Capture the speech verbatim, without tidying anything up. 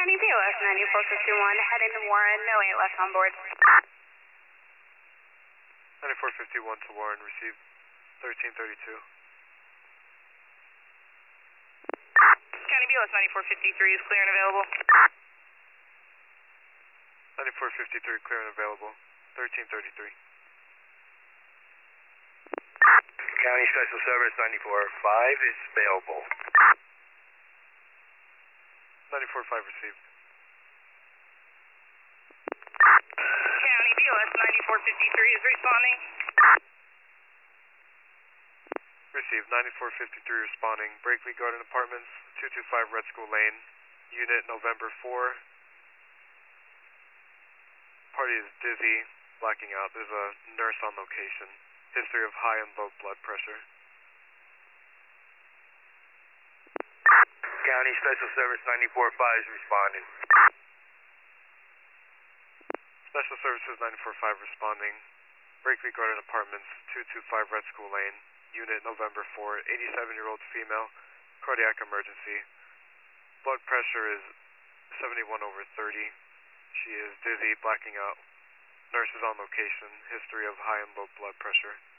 County B O S ninety-four fifty-one, heading to Warren, no eight left on board. ninety-four fifty-one to Warren, received thirteen thirty-two. County B O S ninety-four fifty-three is clear and available. ninety-four fifty-three, clear and available, thirteen thirty-three. County Special Service ninety-four five is available. ninety-four five received. County B O S ninety-four fifty-three is responding. Received, ninety-four fifty-three responding, Brakely Garden Apartments, two two five Red School Lane, unit November four. Party is dizzy, blacking out. There's a nurse on location. History of high and low blood pressure. County Special Service ninety-four five is responding. Special Services ninety-four five responding, Brakely Garden Apartments, two two five Red School Lane, unit November four, eighty-seven-year-old female, cardiac emergency. Blood pressure is seventy-one over thirty. She is dizzy, blacking out. Nurse is on location. History of high and low blood pressure.